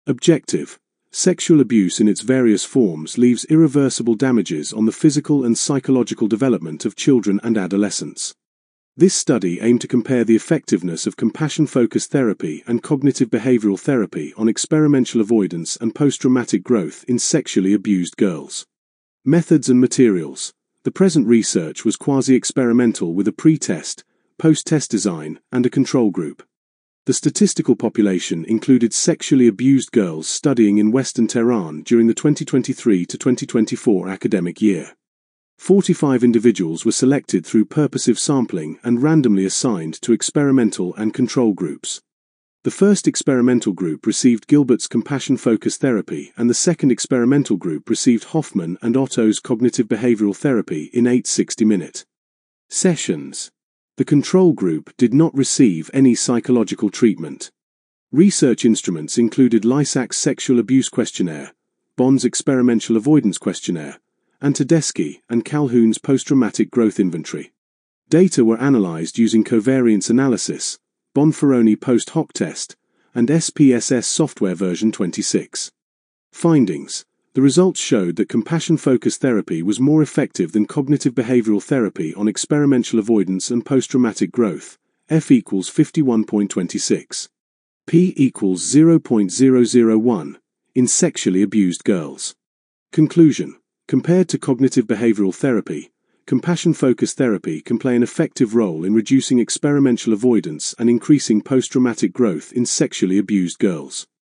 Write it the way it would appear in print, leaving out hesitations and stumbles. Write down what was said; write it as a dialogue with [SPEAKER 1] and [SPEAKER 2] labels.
[SPEAKER 1] Objective: sexual abuse in its various forms leaves irreversible damages on the physical and psychological development of children and adolescents. This study aimed to compare the effectiveness of compassion-focused therapy and cognitive behavioral therapy on experimental avoidance and post-traumatic growth in sexually abused girls. Methods and materials. The present research was quasi-experimental with a pre-test, post-test design, and a control group. The statistical population included sexually abused girls studying in Western Tehran during the 2023 to 2024 academic year. 45 individuals were selected through purposive sampling and randomly assigned to experimental and control groups. The first experimental group received Gilbert's compassion-focused therapy, and the second experimental group received Hoffman and Otto's cognitive behavioral therapy in 8 60-minute sessions. The control group did not receive any psychological treatment. Research instruments included Lysak's Sexual Abuse Questionnaire, Bond's Experimental Avoidance Questionnaire, and Tedeschi and Calhoun's Post-Traumatic Growth Inventory. Data were analyzed using covariance analysis, Bonferroni post-hoc test, and SPSS software version 26. Findings. The results showed that compassion-focused therapy was more effective than cognitive behavioral therapy on experimental avoidance and post-traumatic growth, F equals 51.26. P equals 0.001, in sexually abused girls. Conclusion. Compared to cognitive behavioral therapy, compassion-focused therapy can play an effective role in reducing experimental avoidance and increasing post-traumatic growth in sexually abused girls.